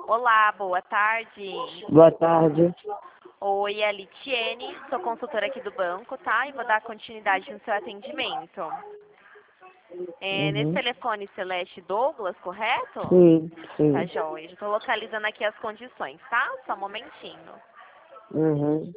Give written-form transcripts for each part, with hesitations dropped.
Olá, boa tarde. Boa tarde. Oi, é a Litiene, sou consultora aqui do banco, tá? E vou dar continuidade no seu atendimento. Nesse Uhum. telefone Celeste Douglas, correto? Sim, Tá, sim. joia. Já estou localizando aqui as condições, tá? Só um momentinho. Uhum.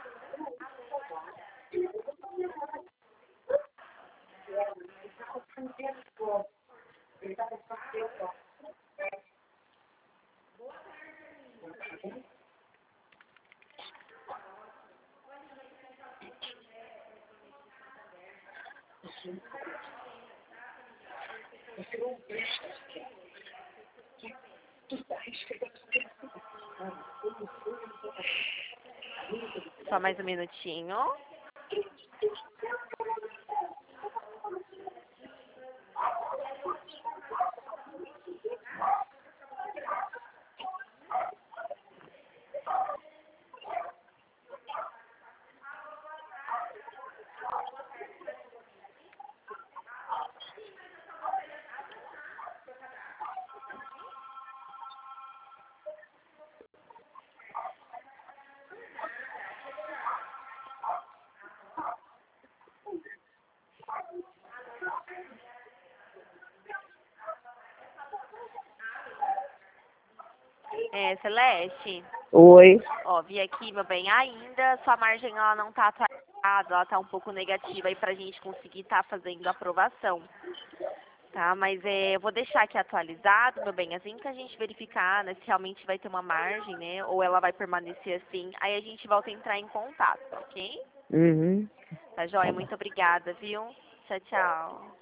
Só mais um minutinho. Celeste, Oi. ó, vi aqui, meu bem, ainda sua margem ela não tá atualizada, ela tá um pouco negativa aí pra gente conseguir estar fazendo a aprovação. Tá, mas eu vou deixar aqui atualizado, meu bem, assim que a gente verificar, né, se realmente vai ter uma margem, né, ou ela vai permanecer assim, aí a gente volta a entrar em contato, ok? Uhum. Tá joia? Tá bom. Muito obrigada, viu? Tchau, tchau.